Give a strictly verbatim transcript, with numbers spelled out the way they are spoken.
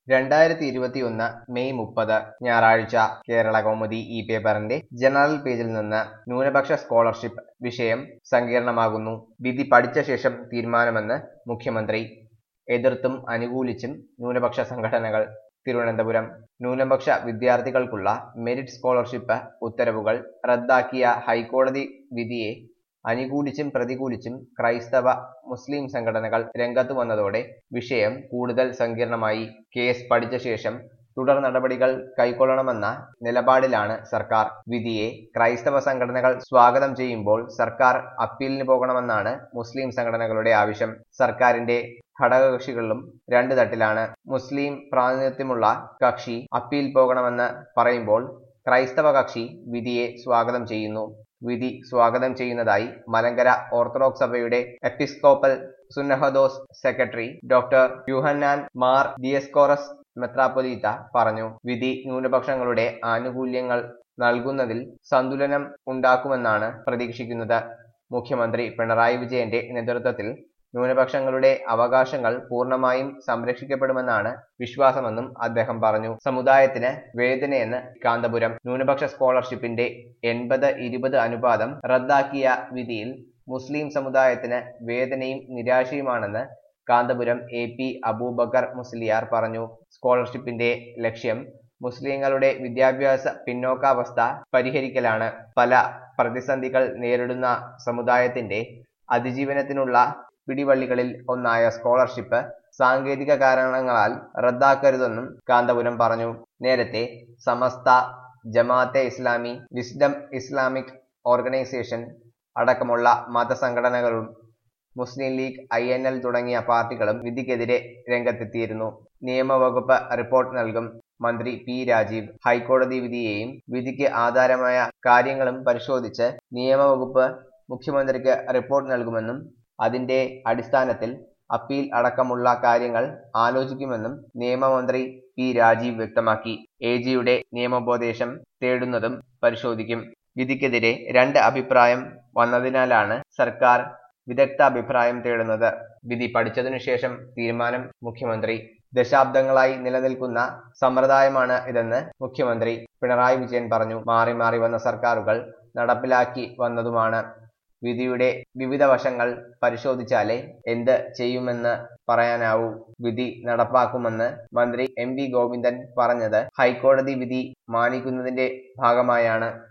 രണ്ടായിരത്തി ഇരുപത്തിയൊന്ന് മെയ് മുപ്പത് ഞായറാഴ്ച കേരള കൗമുദി ഈ പേപ്പറിന്റെ ജനറൽ പേജിൽ നിന്ന് ന്യൂനപക്ഷ സ്കോളർഷിപ്പ് വിഷയം സങ്കീർണമാകുന്നു. വിധി പഠിച്ച ശേഷം തീരുമാനമെന്ന് മുഖ്യമന്ത്രി. എതിർത്തും അനുകൂലിച്ചും ന്യൂനപക്ഷ സംഘടനകൾ. തിരുവനന്തപുരം ന്യൂനപക്ഷ വിദ്യാർത്ഥികൾക്കുള്ള മെരിറ്റ് സ്കോളർഷിപ്പ് ഉത്തരവുകൾ റദ്ദാക്കിയ ഹൈക്കോടതി വിധിയെ അനുകൂലിച്ചും പ്രതികൂലിച്ചും ക്രൈസ്തവ മുസ്ലിം സംഘടനകൾ രംഗത്തു വന്നതോടെ വിഷയം കൂടുതൽ സങ്കീർണമായി. കേസ് പഠിച്ച ശേഷം തുടർ നടപടികൾ കൈക്കൊള്ളണമെന്ന നിലപാടിലാണ് സർക്കാർ. വിധിയെ ക്രൈസ്തവ സംഘടനകൾ സ്വാഗതം ചെയ്യുമ്പോൾ സർക്കാർ അപ്പീലിന് പോകണമെന്നാണ് മുസ്ലിം സംഘടനകളുടെ ആവശ്യം. സർക്കാരിന്റെ ഘടകകക്ഷികളിലും രണ്ട് തട്ടിലാണ്. മുസ്ലിം പ്രാതിനിധ്യമുള്ള കക്ഷി അപ്പീൽ പോകണമെന്ന് പറയുമ്പോൾ ക്രൈസ്തവ കക്ഷി വിധിയെ സ്വാഗതം ചെയ്യുന്നു. വിധി സ്വാഗതം ചെയ്യുന്നതായി മലങ്കര ഓർത്തഡോക്സ് സഭയുടെ എപ്പിസ്കോപ്പൽ സുന്നഹദോസ് സെക്രട്ടറി ഡോക്ടർ യൂഹന്നാൻ മാർ ദിയസ്കോറസ് മെത്രാപ്പൊലീത്ത പറഞ്ഞു. വിധി ന്യൂനപക്ഷങ്ങളുടെ ആനുകൂല്യങ്ങൾ നൽകുന്നതിൽ സന്തുലനം ഉണ്ടാക്കുമെന്നാണ് പ്രതീക്ഷിക്കുന്നത്. മുഖ്യമന്ത്രി പിണറായി വിജയന്റെ നേതൃത്വത്തിൽ ന്യൂനപക്ഷങ്ങളുടെ അവകാശങ്ങൾ പൂർണ്ണമായും സംരക്ഷിക്കപ്പെടുമെന്നാണ് വിശ്വാസമെന്നും അദ്ദേഹം പറഞ്ഞു. സമുദായത്തിന് വേദനയെന്ന് കാന്തപുരം ന്യൂനപക്ഷ സ്കോളർഷിപ്പിന്റെ എൺപത് ഇരുപത് അനുപാതം റദ്ദാക്കിയ വിധിയിൽ മുസ്ലിം സമുദായത്തിന് വേദനയും നിരാശയുമാണെന്ന് കാന്തപുരം എ പി അബൂബക്കർ മുസ്ലിയാർ പറഞ്ഞു. സ്കോളർഷിപ്പിന്റെ ലക്ഷ്യം മുസ്ലിങ്ങളുടെ വിദ്യാഭ്യാസ പിന്നോക്കാവസ്ഥ പരിഹരിക്കലാണ്. പല പ്രതിസന്ധികൾ നേരിടുന്ന സമുദായത്തിന്റെ അതിജീവനത്തിനുള്ള പിടിവള്ളികളിൽ ഒന്നായ സ്കോളർഷിപ്പ് സാങ്കേതിക കാരണങ്ങളാൽ റദ്ദാക്കരുതെന്നും കാന്തപുരം പറഞ്ഞു. നേരത്തെ Samastha, Jamaat Islami, wisdom Islamic organisation അടക്കമുള്ള മതസംഘടനകളും Muslim League, I N L തുടങ്ങിയ പാർട്ടികളും വിധിക്കെതിരെ രംഗത്തെത്തിയിരുന്നു. നിയമവകുപ്പ് റിപ്പോർട്ട് നൽകും മന്ത്രി പി രാജീവ്. ഹൈക്കോടതി വിധിയെയും വിധിക്ക് ആധാരമായ കാര്യങ്ങളും പരിശോധിച്ച് നിയമവകുപ്പ് മുഖ്യമന്ത്രിക്ക് റിപ്പോർട്ട് നൽകുമെന്നും അതിന്റെ അടിസ്ഥാനത്തിൽ അപ്പീൽ അടക്കമുള്ള കാര്യങ്ങൾ ആലോചിക്കുമെന്നും നിയമമന്ത്രി പി രാജീവ് വ്യക്തമാക്കി. എ ജിയുടെ നിയമോപദേശം തേടുന്നതും പരിശോധിക്കും. വിധിക്കെതിരെ രണ്ട് അഭിപ്രായം വന്നതിനാലാണ് സർക്കാർ വിദഗ്ധ അഭിപ്രായം തേടുന്നത്. വിധി പഠിച്ചതിനു ശേഷം തീരുമാനം മുഖ്യമന്ത്രി. ദശാബ്ദങ്ങളായി നിലനിൽക്കുന്ന സമ്പ്രദായമാണ് ഇതെന്ന് മുഖ്യമന്ത്രി പിണറായി വിജയൻ പറഞ്ഞു. മാറി മാറി വന്ന സർക്കാരുകൾ നടപ്പിലാക്കി വന്നതുമാണ്. വിധിയുടെ വിവിധ വശങ്ങൾ പരിശോധിച്ചാലേ എന്ത് ചെയ്യുമെന്ന് പറയാനാവൂ. വിധി നടപ്പാക്കുമെന്ന് മന്ത്രി എം വി ഗോവിന്ദൻ പറഞ്ഞത് ഹൈക്കോടതി വിധി മാനിക്കുന്നതിന്റെ ഭാഗമായാണ്.